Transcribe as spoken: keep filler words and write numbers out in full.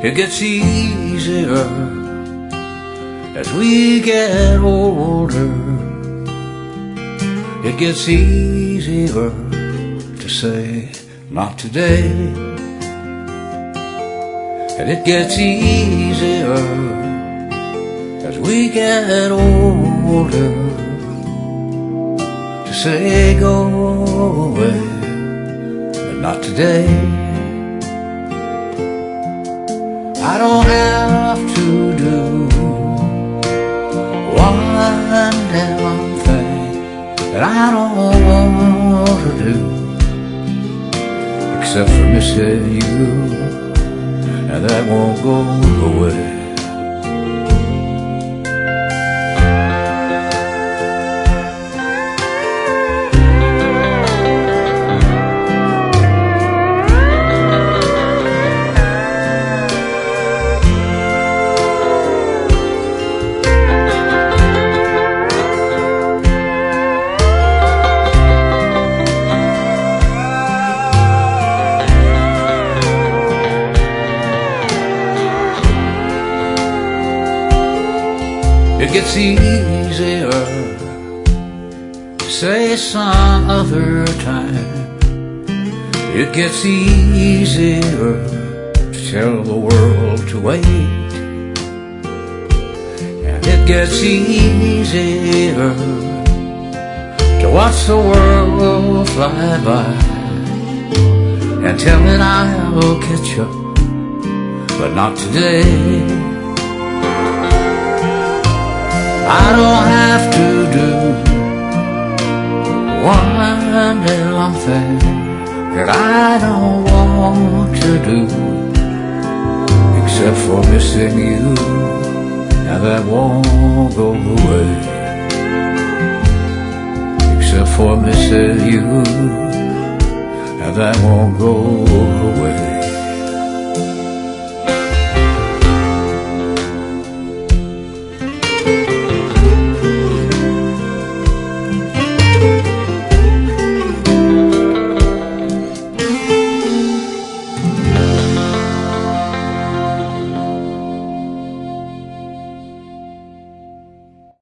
It gets easier as we get older. It gets easier to say, not today. And it gets easier as we get older to say, go away, but not today. I don't have to do one damn thing that I don't want to do, except for missing you, and that won't go away. It gets easier to say some other time. It gets easier to tell the world to wait. And it gets easier to watch the world fly by and tell it I'll catch up, but not today. I don't have to do one damn thing that I don't want to do, except for missing you, and that won't go away. Except for missing you, and that won't go away.